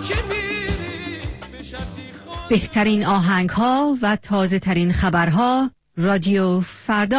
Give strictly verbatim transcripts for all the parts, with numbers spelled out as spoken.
بهترین آهنگ ها و تازه ترین خبرها رادیو فردا.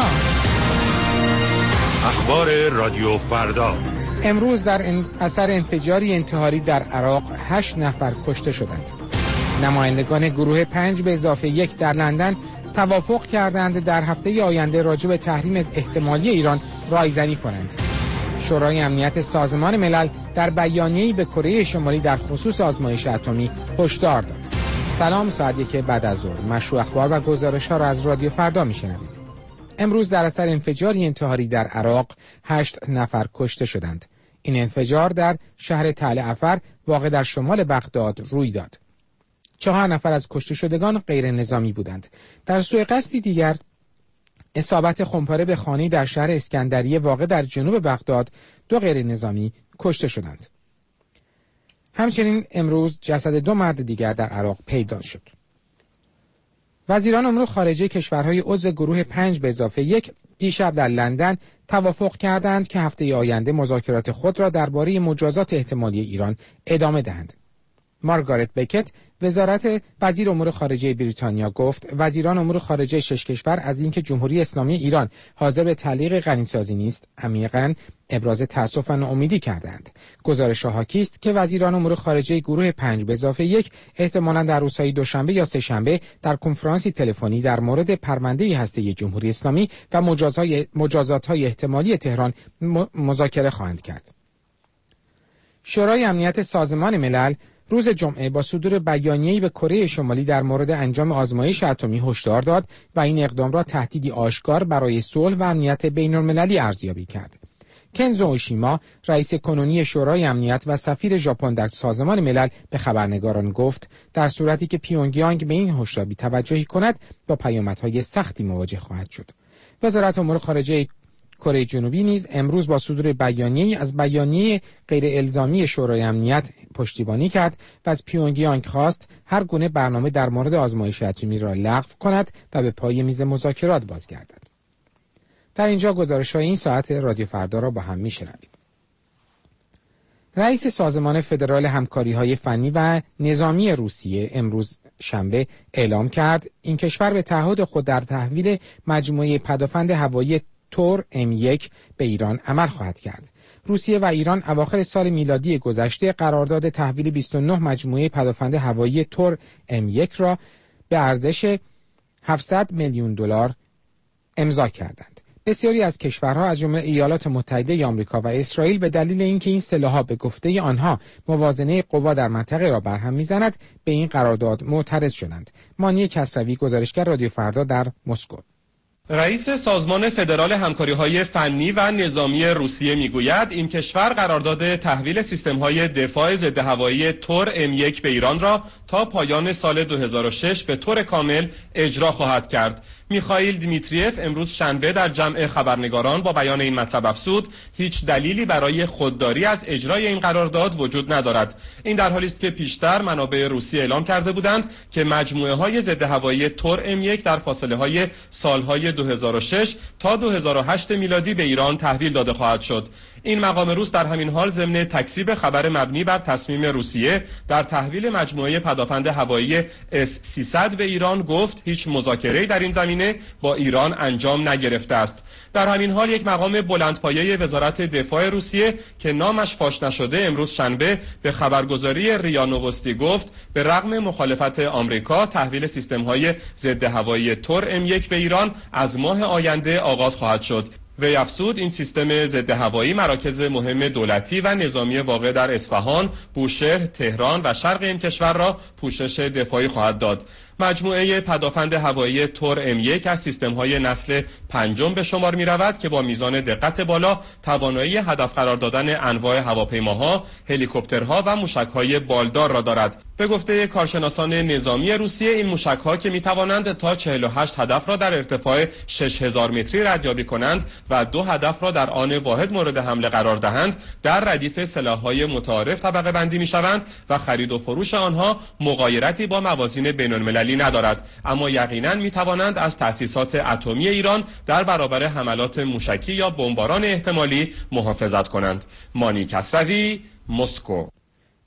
اخبار رادیو فردا. امروز در اثر انفجاری انتحاری در عراق هشت نفر کشته شدند. نمایندگان گروه پنج به اضافه یک در لندن توافق کردند در هفته آینده راجع به تحریم احتمالی ایران رایزنی کنند. شورای امنیت سازمان ملل در بیانیه‌ای به کره شمالی در خصوص آزمایش اتمی هشدار داد. سلام، ساعت یک بعد از ظهر مشروع اخبار و گزارش‌ها را از رادیو فردا میشنوید. امروز در اثر انفجاری انتحاری در عراق هشت نفر کشته شدند. این انفجار در شهر تل افر واقع در شمال بغداد روی داد. چهار نفر از کشته شدگان غیر نظامی بودند. در سوء قصدی دیگر اصابت خمپاره به خانه‌ای در شهر اسکندریه واقع در جنوب بغداد دو غیر نظامی کشته شدند. همچنین امروز جسد دو مرد دیگر در عراق پیدا شد. وزیران امور خارجه کشورهای عضو گروه پنج به اضافه یک دیشب در لندن توافق کردند که هفته آینده مذاکرات خود را درباره مجازات احتمالی ایران ادامه دهند. مارگارت بکت وزارت وزیر امور خارجه بریتانیا گفت وزیران امور خارجه شش کشور از اینکه جمهوری اسلامی ایران حاضر به تعلیق غنیسازی نیست عمیقاً ابراز تأسف و ناامیدی کردند. گزارش حاکی است که وزیران امور خارجه گروه پنج به اضافه یک احتمالاً در روزهای دوشنبه یا سه شنبه در کنفرانسی تلفنی در مورد پرونده هسته جمهوری اسلامی و مجازات‌های احتمالی تهران مذاکره خواهند کرد. شورای امنیت سازمان ملل روز جمعه با صدور بیانیه‌ای به کره شمالی در مورد انجام آزمایش اتمی هشدار داد و این اقدام را تهدیدی آشکار برای صلح و امنیت بین‌المللی ارزیابی کرد. کنزو اوشیما، رئیس کنونی شورای امنیت و سفیر ژاپن در سازمان ملل به خبرنگاران گفت در صورتی که پیونگیانگ به این هشدار توجهی کند با پیامدهای سختی مواجه خواهد شد. وزارت امور خارجه کره جنوبی نیز امروز با صدور بیانیه‌ای از بیانیه غیر الزامی شورای امنیت پشتیبانی کرد و از پیونگیانگ خواست هر گونه برنامه در مورد آزمایش اتمی را لغو کند و به پای میز مذاکرات بازگردد. در اینجا گزارش‌های این ساعت رادیو فردا را با هم می‌شنویم. رئیس سازمان فدرال همکاری‌های فنی و نظامی روسیه امروز شنبه اعلام کرد این کشور به تعهد خود در تحویل مجموعه پدافند هوایی تور ام یک به ایران عمل خواهد کرد. روسیه و ایران اواخر سال میلادی گذشته قرارداد تحویل بیست و نه مجموعه پدافند هوایی تور ام یک را به ارزش هفتصد میلیون دلار امضا کردند. بسیاری از کشورها از جمله ایالات متحده آمریکا و اسرائیل به دلیل اینکه این سلاح‌ها به گفته آنها موازنه قوا در منطقه را برهم می‌زند به این قرارداد معترض شدند. مانی کسروی، گزارشگر رادیو فردا در مسکو. رئیس سازمان فدرال همکاری‌های فنی و نظامی روسیه میگوید این کشور قرارداد تحویل سیستم‌های دفاع ضدهوایی تور ام یک به ایران را تا پایان سال دو هزار و شش به طور کامل اجرا خواهد کرد. میخائیل دیمیتریف امروز شنبه در جمع خبرنگاران با بیان این مطلب افزود هیچ دلیلی برای خودداری از اجرای این قرارداد وجود ندارد. این در حالی است که پیشتر منابع روسیه اعلام کرده بودند که مجموعه‌های ضدهوایی تور ام یک در فاصله‌های سال‌های دو هزار و شش تا دو هزار و هشت میلادی به ایران تحویل داده خواهد شد. این مقام روس در همین حال ضمن تکذیب خبر مبنی بر تصمیم روسیه در تحویل مجموعه پدافند هوایی اس سیصد به ایران گفت هیچ مذاکره‌ای در این زمینه با ایران انجام نگرفته است. در همین حال یک مقام بلندپایه وزارت دفاع روسیه که نامش فاش نشده امروز شنبه به خبرگزاری ریا نووستی گفت به رغم مخالفت آمریکا تحویل سیستم‌های ضدهوایی تور ام یک به ایران از ماه آینده آغاز خواهد شد. وی افزود این سیستم ضدهوایی مراکز مهم دولتی و نظامی واقع در اصفهان، بوشهر، تهران و شرق این کشور را پوشش دفاعی خواهد داد. مجموعه پدافند هوایی تور ام یک از سیستم‌های نسل پنجم به شمار می‌رود که با میزان دقت بالا توانایی هدف قرار دادن انواع هواپیماها، هلیکوپترها و موشک‌های بالدار را دارد. به گفته کارشناسان نظامی روسیه این موشک‌ها که می‌توانند تا چهل و هشت هدف را در ارتفاع شش هزار متری ردیابی کنند و دو هدف را در آن واحد مورد حمله قرار دهند، در ردیف سلاح‌های متعارف طبقه بندی می‌شوند و خرید و فروش آنها مغایرتی با موازین بین‌المللی ندارد، اما یقیناً می‌توانند از تأسیسات اتمی ایران در برابر حملات موشکی یا بمباران احتمالی محافظت کنند. مانی کسروی، مسکو.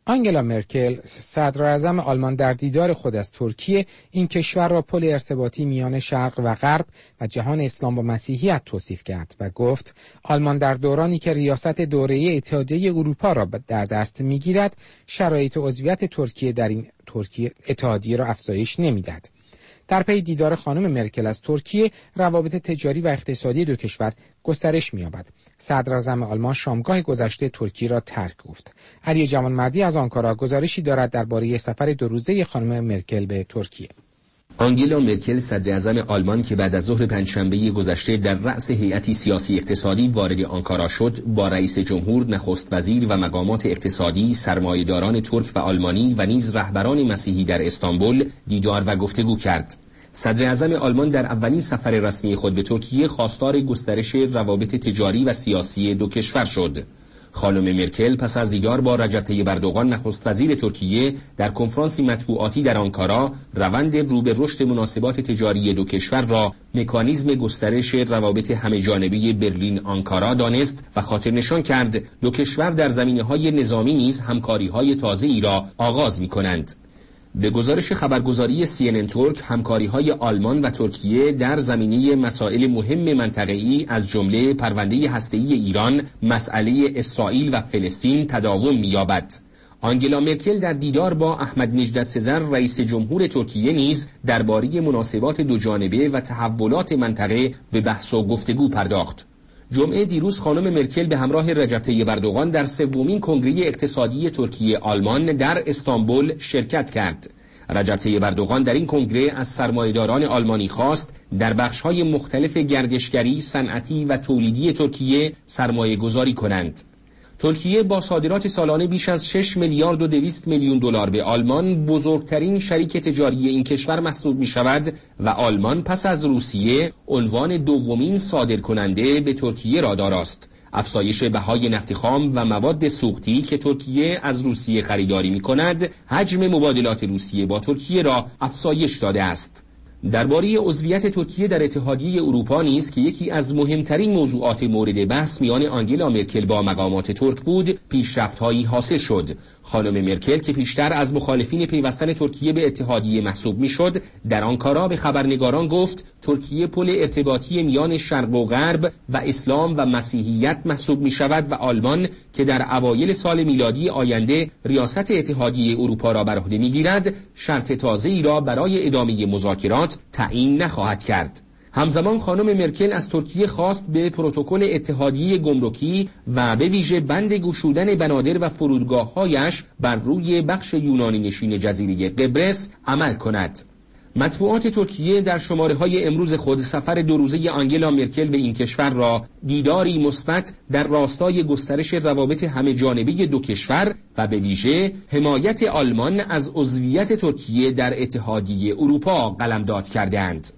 آنگلا مرکل صدراعظم آلمان در دیدار خود از ترکیه این کشور را پل ارتباطی میان شرق و غرب و جهان اسلام و مسیحیت توصیف کرد و گفت آلمان در دورانی که ریاست دوره‌ای اتحادیه اروپا را در دست می‌گیرد شرایط عضویت ترکیه در این ترکیه اتحادیه را افزایش نمی‌دهد. در پی دیدار خانم مرکل از ترکیه روابط تجاری و اقتصادی دو کشور گسترش می‌یابد. صدراعظم آلمان شامگاه گذشته ترکیه را ترک گفت. علی جوانمردی از آنکارا گزارشی دارد درباره سفر دو روزه خانم مرکل به ترکیه. آنگلا مرکل صدراعظم آلمان که بعد از ظهر پنجشنبه گذشته در رأس هیئتی سیاسی اقتصادی وارد آنکارا شد، با رئیس جمهور، نخست وزیر و مقامات اقتصادی، سرمایه‌داران ترک و آلمانی و نیز رهبران مسیحی در استانبول دیدار و گفتگو کرد. صدراعظم آلمان در اولین سفر رسمی خود به ترکیه خواستار گسترش روابط تجاری و سیاسی دو کشور شد. خانم مرکل پس از دیدار با رجب طیب اردوغان نخست وزیر ترکیه در کنفرانسی مطبوعاتی در آنکارا روند رو به رشد مناسبات تجاری دو کشور را مکانیزم گسترش روابط همه‌جانبه برلین آنکارا دانست و خاطر نشان کرد دو کشور در زمینه‌های نظامی نیز همکاری‌های تازه‌ای را آغاز می‌کنند. به گزارش خبرگزاری سی ان ان ترک، همکاری‌های آلمان و ترکیه در زمینه مسائل مهم منطقه‌ای از جمله پرونده هسته‌ای ایران، مسئله اسرائیل و فلسطین تداوم می‌یابد. آنگلا مرکل در دیدار با احمد نژاد سزر رئیس جمهور ترکیه نیز درباره مناسبات دوجانبه و تحولات منطقه به بحث و گفتگو پرداخت. جمعه دیروز خانم مرکل به همراه رجب طیب اردوغان در سومین کنگره اقتصادی ترکیه آلمان در استانبول شرکت کرد. رجب طیب اردوغان در این کنگره از سرمایه‌داران آلمانی خواست در بخش‌های مختلف گردشگری، صنعتی و تولیدی ترکیه سرمایه گذاری کنند. ترکیه با صادرات سالانه بیش از شش میلیارد و دویست میلیون دلار به آلمان بزرگترین شریک تجاری این کشور محسوب می شود و آلمان پس از روسیه عنوان دومین صادرکننده به ترکیه را داراست. افزایش بهای نفت خام و مواد سوختی که ترکیه از روسیه خریداری می کند، حجم مبادلات روسیه با ترکیه را افزایش داده است. درباره عضویت ترکیه در اتحادیه اروپا نیز که یکی از مهمترین موضوعات مورد بحث میان آنگلا مرکل با مقامات ترک بود، پیشرفت‌هایی حاصل شد. خانم مرکل که پیشتر از مخالفین پیوستن ترکیه به اتحادیه محسوب میشد، در آنکارا به خبرنگاران گفت ترکیه پل ارتباطی میان شرق و غرب و اسلام و مسیحیت محسوب می شود و آلمان که در اوایل سال میلادی آینده ریاست اتحادیه اروپا را بر عهده میگیرد، شرط تازه‌ای را برای ادامه مذاکرات تعیین نخواهد کرد. همزمان خانم مرکل از ترکیه خواست به پروتکل اتحادیه گمرکی و به ویژه بند گشودن بنادر و فرودگاه‌هایش بر روی بخش یونانی نشین جزیره قبرس عمل کند. مطبوعات ترکیه در شماره‌های امروز خود سفر دو روزه آنگلا مرکل به این کشور را دیداری مثبت در راستای گسترش روابط همه‌جانبه دو کشور و به ویژه حمایت آلمان از عضویت ترکیه در اتحادیه اروپا قلمداد کردند.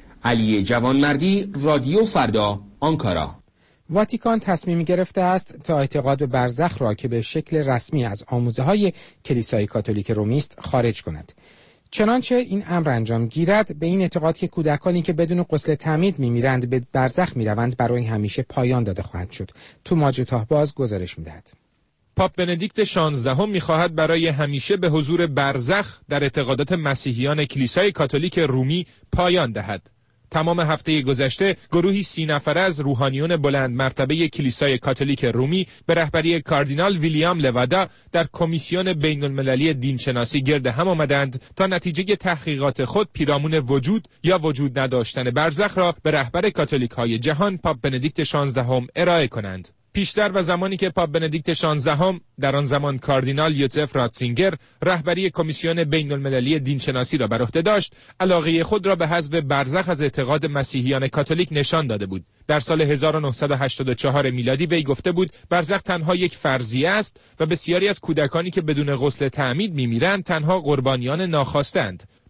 علی جوانمردی، رادیو فردا، آنکارا. واتیکان تصمیم گرفته است تا اعتقاد به برزخ را که به شکل رسمی از آموزه‌های کلیسای کاتولیک رومی است خارج کند. چنانچه این امر انجام گیرد به این اعتقاد که کودکانی که بدون غسل تعمید می‌میرند به برزخ می‌روند برای همیشه پایان داده خواهد شد. تو ماجد تاهباز گزارش می‌دهد. پاپ بندیکت شانزدهم می‌خواهد برای همیشه به حضور برزخ در اعتقادات مسیحیان کلیسای کاتولیک رومی پایان دهد. تمام هفته گذشته گروهی سی نفره از روحانیون بلند مرتبه کلیسای کاتولیک رومی به رهبری کاردینال ویلیام لوادا در کمیسیون بین المللی دینشناسی گرد هم آمدند تا نتیجه تحقیقات خود پیرامون وجود یا وجود نداشتن برزخ را به رهبر کاتولیک های جهان پاپ بندیکت شانزدهم ارائه کنند. پیشتر و زمانی که پاپ بندیکت شانزدهم در آن زمان کاردینال یوزف راتزینگر رهبری کمیسیون بین المللی دینشناسی را بر عهده داشت، علاقه خود را به حذف برزخ از اعتقاد مسیحیان کاتولیک نشان داده بود. در سال هزار و نهصد و هشتاد و چهار میلادی وی گفته بود برزخ تنها یک فرضیه است و بسیاری از کودکانی که بدون غسل تعمید می‌میرند تنها قربانیان ناخواستند.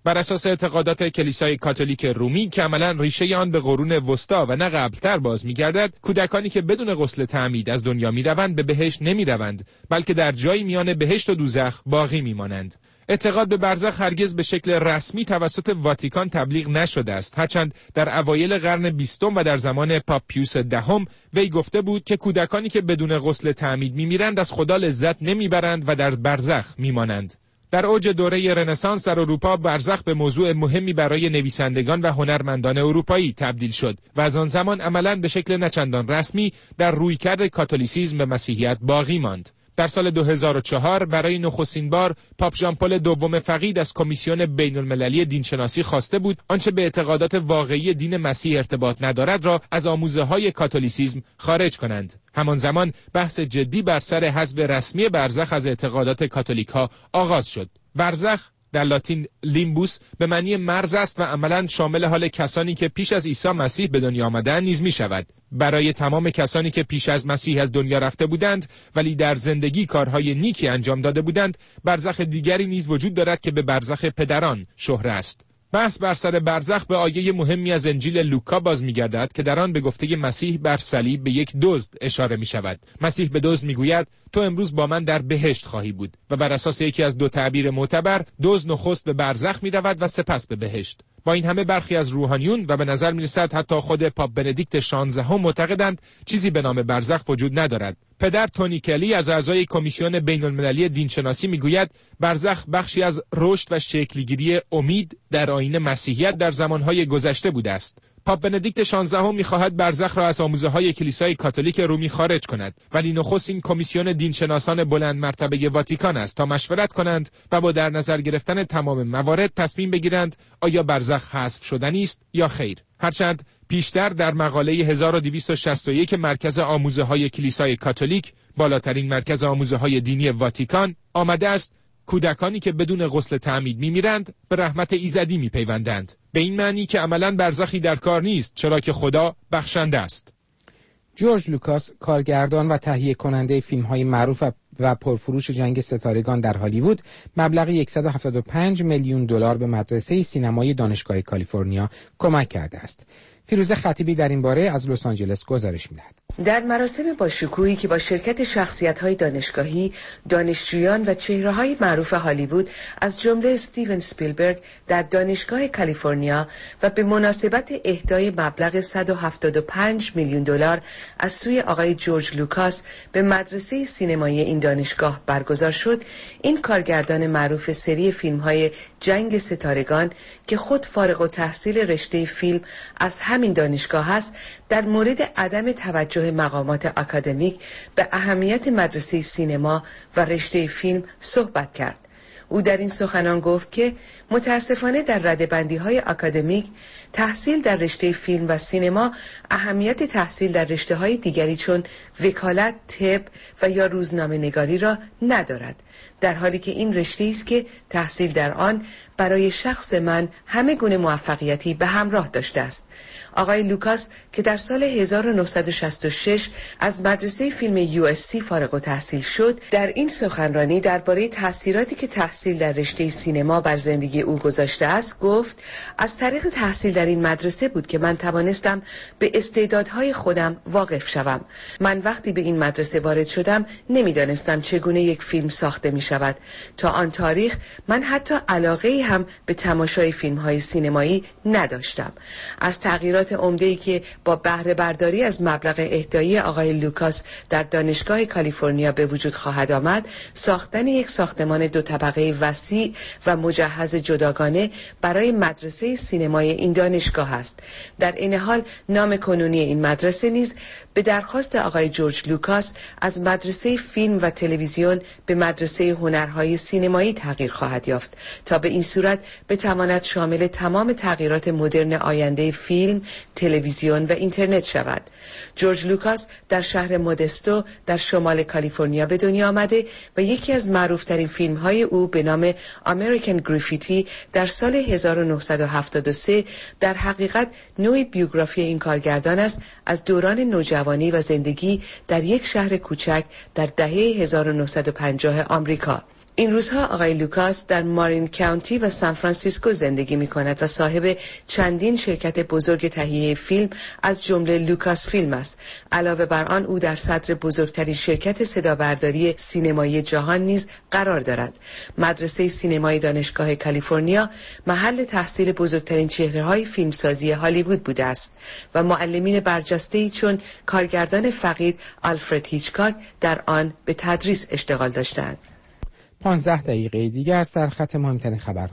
بر اساس اعتقادات کلیسای کاتولیک رومی که عملاً ریشه آن به قرون وسطا و نه قبلتر باز می‌گردد، کودکانی که بدون غسل تعمید از دنیا می‌روند به بهشت نمی‌روند، بلکه در جایی میان بهشت و دوزخ باقی می‌مانند. اعتقاد به برزخ هرگز به شکل رسمی توسط واتیکان تبلیغ نشده است، هرچند در اوایل قرن بیستم و در زمان پاپ پیوس دهم وی گفته بود که کودکانی که بدون غسل تعمید می‌میرند از خدا لذت نمی‌برند و در برزخ می‌مانند. در اوج دوره رنسانس در اروپا برزخ به موضوع مهمی برای نویسندگان و هنرمندان اروپایی تبدیل شد و از آن زمان عملاً به شکل نچندان رسمی در رویکرد کاتولیسیسم به مسیحیت باقی ماند. در سال دو هزار و چهار برای نخستین بار پاپ ژان پل دوم فقید از کمیسیون بین المللی دینشناسی خواسته بود آنچه به اعتقادات واقعی دین مسیح ارتباط ندارد را از آموزه‌های کاتولیسیسم خارج کنند. همان زمان بحث جدی بر سر حذف رسمی برزخ از اعتقادات کاتولیک‌ها آغاز شد. برزخ در لاتین لیمبوس به معنی مرز است و عملاً شامل حال کسانی که پیش از عیسی مسیح به دنیا آمدند نیز می شود. برای تمام کسانی که پیش از مسیح از دنیا رفته بودند ولی در زندگی کارهای نیکی انجام داده بودند، برزخ دیگری نیز وجود دارد که به برزخ پدران شهره است. بحث بر سر برزخ به آیه مهمی از انجیل لوکا باز می‌گردد که در آن به گفته مسیح بر صلیب به یک دزد اشاره می‌شود. مسیح به دزد می‌گوید تو امروز با من در بهشت خواهی بود و بر اساس یکی از دو تعبیر معتبر دزد نخست به برزخ می‌رود و سپس به بهشت. با این همه برخی از روحانیون و به نظر می‌رسد حتی خود پاپ بندیکت شانزدهم معتقدند چیزی به نام برزخ وجود ندارد. پدر تونی کلی از اعضای کمیسیون بین المللی دینشناسی میگوید برزخ بخشی از رشد و شکلگیری امید در آیین مسیحیت در زمانهای گذشته بوده است. پاپ بندیکت شانزدهم می‌خواهد برزخ را از آموزه‌های کلیسای کاتولیک رومی خارج کند، ولی نخست این کمیسیون دینشناسان بلند مرتبه واتیکان است تا مشورت کنند و با در نظر گرفتن تمام موارد تصمیم بگیرند آیا برزخ حذف شدنی است یا خیر. هرچند پیشتر در مقاله هزار و دویست و شصت و یک مرکز آموزه‌های کلیسای کاتولیک، بالاترین مرکز آموزه‌های دینی واتیکان، آمده است کودکانی که بدون غسل تعمید می‌میرند به رحمت ایزدی می‌پیوندند، به این معنی که عملاً برزخی در کار نیست، چرا که خدا بخشنده است. جورج لوکاس، کارگردان و تهیه کننده فیلم‌های معروف و پرفروش جنگ ستارگان در هالیوود، مبلغ صد و هفتاد و پنج میلیون دلار به مدرسه سینمایی دانشگاه کالیفرنیا کمک کرده است. فیروزه خطیبی در این باره از لس آنجلس گزارش می‌دهد. در مراسم با شکوهی که با شرکت شخصیت‌های دانشگاهی، دانشجویان و چهره‌های معروف هالیوود از جمله استیون اسپیلبرگ در دانشگاه کالیفرنیا و به مناسبت اهدای مبلغ صد و هفتاد و پنج میلیون دلار از سوی آقای جورج لوکاس به مدرسه سینمایی این دانشگاه برگزار شد، این کارگردان معروف سری فیلم‌های جنگ ستارگان که خود فارغ التحصیل رشته فیلم از همین دانشگاه است، در مورد عدم توجه مقامات اکادمیک به اهمیت مدرسه سینما و رشته فیلم صحبت کرد. او در این سخنان گفت که متاسفانه در ردبندی‌های اکادمیک تحصیل در رشته فیلم و سینما اهمیت تحصیل در رشته‌های دیگری چون وکالت، طب و یا روزنامه نگاری را ندارد، در حالی که این رشته است که تحصیل در آن برای شخص من همه گونه موفقیتی به همراه داشته است. آقای لوکاس که در سال هزار و نهصد و شصت و شش از مدرسه فیلم یو اس سی فارغ التحصیل شد، در این سخنرانی درباره تأثیراتی که تحصیل در رشته سینما بر زندگی او گذاشته است گفت: از طریق تحصیل در این مدرسه بود که من توانستم به استعدادهای خودم واقف شوم. من وقتی به این مدرسه وارد شدم نمیدانستم چگونه یک فیلم ساخته می شود. تا آن تاریخ من حتی علاقه‌ای هم به تماشای فیلم‌های سینمایی نداشتم. از تغییرات عمده‌ای که با بهره برداری از مبلغ اهدایی آقای لوکاس در دانشگاه کالیفرنیا به وجود خواهد آمد، ساختن یک ساختمان دو طبقه وسیع و مجهز جداگانه برای مدرسه سینمای این دانشگاه است. در این حال نام کنونی این مدرسه نیز به درخواست آقای جورج لوکاس از مدرسه فیلم و تلویزیون به مدرسه هنرهای سینمایی تغییر خواهد یافت تا به این صورت بتواند شامل تمام تغییرات مدرن آینده فیلم، تلویزیون و اینترنت شود. جورج لوکاس در شهر مودستو در شمال کالیفرنیا به دنیا آمده و یکی از معروفترین فیلم‌های او به نام امریکن گرافیتی در سال هزار و نهصد و هفتاد و سه در حقیقت نوعی بیوگرافی این کارگردان است از دوران نوجوانی و زندگی در یک شهر کوچک در دهه هزار و نهصد و پنجاه آمریکا. این روزها آقای لوکاس در مارین کانتی و سان فرانسیسکو زندگی می کند و صاحب چندین شرکت بزرگ تهیه فیلم از جمله لوکاس فیلم است. علاوه بر آن او در صدر بزرگترین شرکت صدابرداری سینمایی جهان نیز قرار دارد. مدرسه سینمایی دانشگاه کالیفرنیا محل تحصیل بزرگترین چهره‌های فیلمسازی هالیوود بوده است و معلمین برجسته‌ای چون کارگردان فقید آلفرد هیچکاک در آن به تدریس اشتغال داشتند. پانزده دقیقه دیگر است در خط مهمترین خبرها.